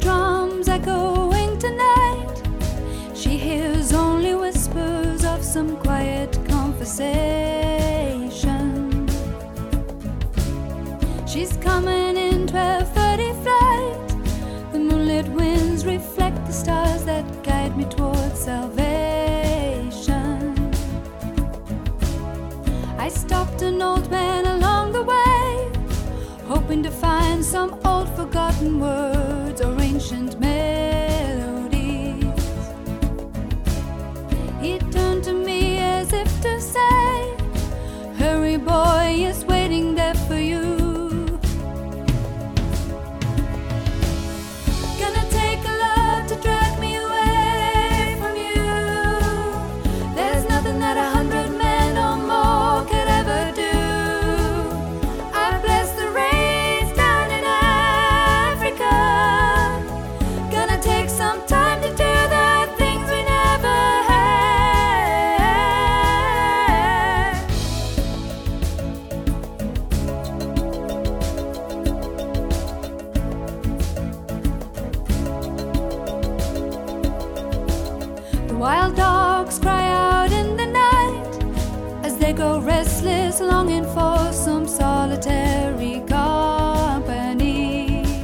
drums echoing tonight. She hears only whispers of some quiet conversation. She's coming in 12:30 flight. The moonlit winds reflect the stars that guide me towards salvation. I stopped an old man along the way, hoping to find some old forgotten words or ancient melodies. He turned to me as if to say, "Hurry, boy, is waiting there for you." Gonna take a love to drag me away from you. There's nothing that 100 men or more could ever do. I bless the rains down in Africa. Gonna take some time to do the things we never had. The wild dogs cry out in the night as they go restless, longing for some solitary company.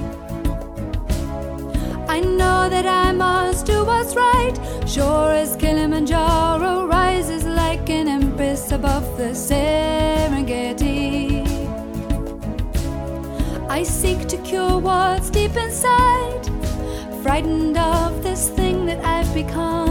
I know that I must do what's right, sure as Kilimanjaro rises like an empress above the Serengeti. I seek to cure what's deep inside, frightened of this thing that I've become.